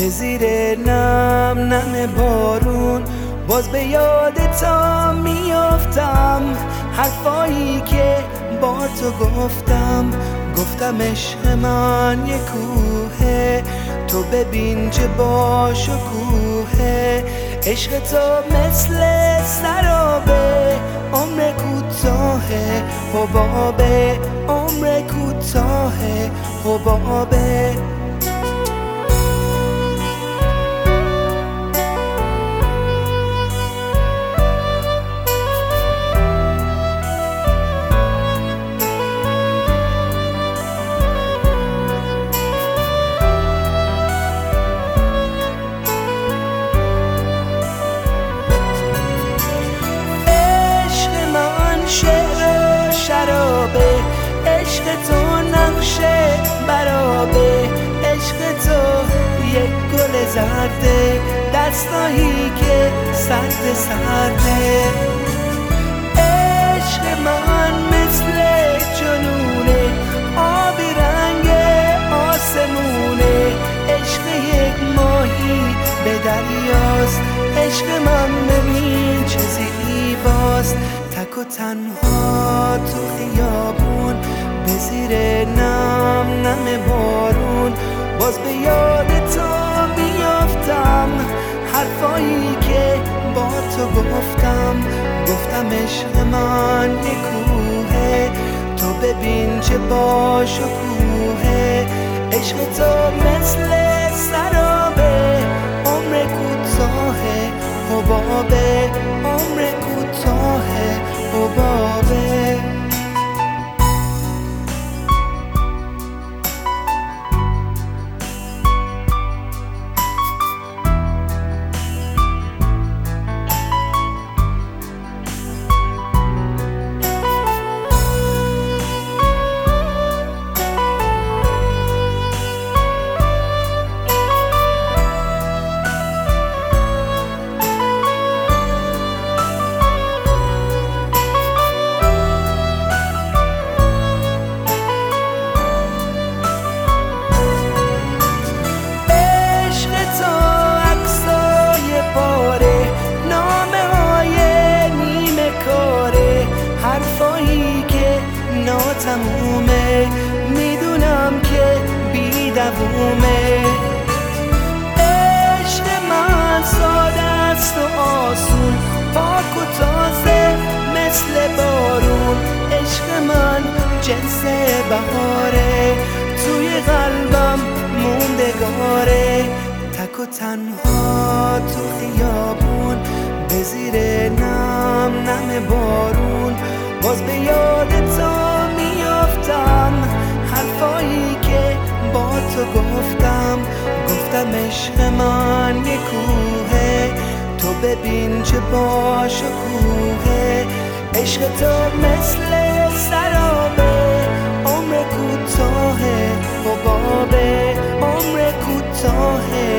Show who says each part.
Speaker 1: به زیر نم نم بارون باز به یاد تا میافتم، حرفایی که با تو گفتم عشق من یه کوهه، تو ببین چه با شکوهه. عشق تو مثل سرابه، عمر کوتاهه حبابه، عمر کوتاهه حبابه. عشق تو نقشه برابه، عشق تو یک گل زرده، دستایی که سرد سرده. عشق من مثل جنونه، آبی رنگ آسمونه، عشق یک ماهی به دریاست، عشق من ببین چه زیباست. تک و تنها تو خیابون به زیر نم نم بارون باز به یاد تو میافتم، حرفایی که با تو گفتم عشق من یه کوهه، تو ببین چه با شکوهه. عشق تو مثل سرابه، عمر کوتاهه حبابه، عمر کوتاهه حبابه. تمومه میدونم که بی دوومه. عشق من ساده است و آسون، پاک و تازه مثل بارون، عشق من جنس بهاره، توی قلبم موندگاره. تک و تنها تو خیابون به زیر نم نم بارون باز به یاد تو میافتم، حرفایی که با تو گفتم عشق من یه کوهه، تو ببین چه با شکوهه. عشق تو مثل سرابه، عمر کوتاهه حبابه، عمر کوتاهه